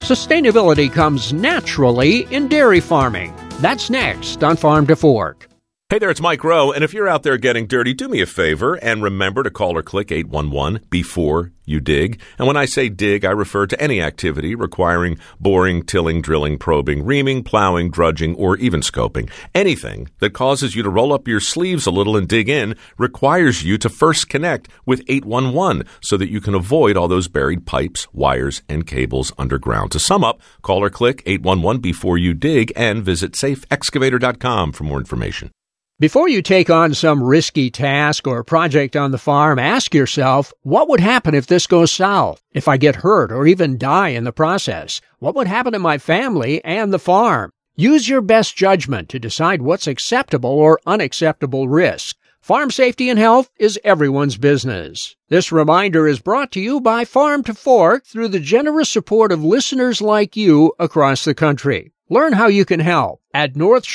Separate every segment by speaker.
Speaker 1: Sustainability comes naturally in dairy farming. That's next on Farm to Fork.
Speaker 2: Hey there, it's Mike Rowe, and if you're out there getting dirty, do me a favor and remember to call or click 811 before you dig. And when I say dig, I refer to any activity requiring boring, tilling, drilling, probing, reaming, plowing, drudging, or even scoping. Anything that causes you to roll up your sleeves a little and dig in requires you to first connect with 811 so that you can avoid all those buried pipes, wires, and cables underground. To sum up, call or click 811 before you dig and visit safeexcavator.com for more information.
Speaker 1: Before you take on some risky task or project on the farm, ask yourself, what would happen if this goes south? If I get hurt or even die in the process? What would happen to my family and the farm? Use your best judgment to decide what's acceptable or unacceptable risk. Farm safety and health is everyone's business. This reminder is brought to you by Farm to Fork through the generous support of listeners like you across the country. Learn how you can help at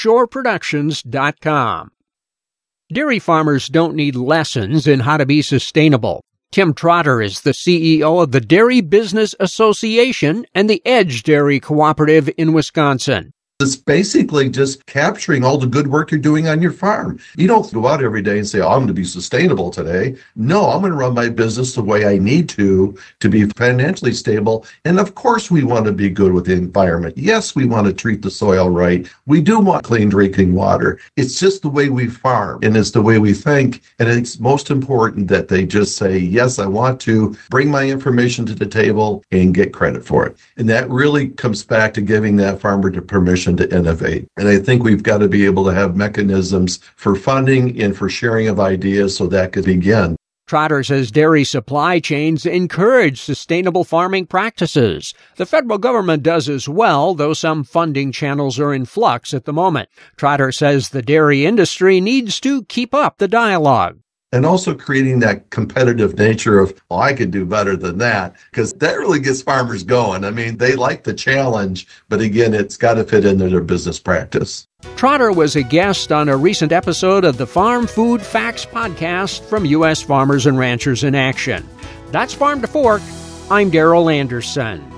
Speaker 1: NorthshoreProductions.com. Dairy farmers don't need lessons in how to be sustainable. Tim Trotter is the CEO of the Dairy Business Association and the Edge Dairy Cooperative in Wisconsin.
Speaker 3: It's basically just capturing all the good work you're doing on your farm. You don't go out every day and say, I'm going to be sustainable today. No, I'm going to run my business the way I need to be financially stable. And of course, we want to be good with the environment. Yes, we want to treat the soil right. We do want clean drinking water. It's just the way we farm and it's the way we think. And it's most important that they just say, yes, I want to bring my information to the table and get credit for it. And that really comes back to giving that farmer the permission to innovate. And I think we've got to be able to have mechanisms for funding and for sharing of ideas so that could begin.
Speaker 1: Trotter says dairy supply chains encourage sustainable farming practices. The federal government does as well, though some funding channels are in flux at the moment. Trotter says the dairy industry needs to keep up the dialogue.
Speaker 3: And also creating that competitive nature of, oh, I could do better than that, because that really gets farmers going. I mean, they like the challenge, but again, it's got to fit into their business practice.
Speaker 1: Trotter was a guest on a recent episode of the Farm Food Facts podcast from U.S. Farmers and Ranchers in Action. That's Farm to Fork. I'm Darrell Anderson.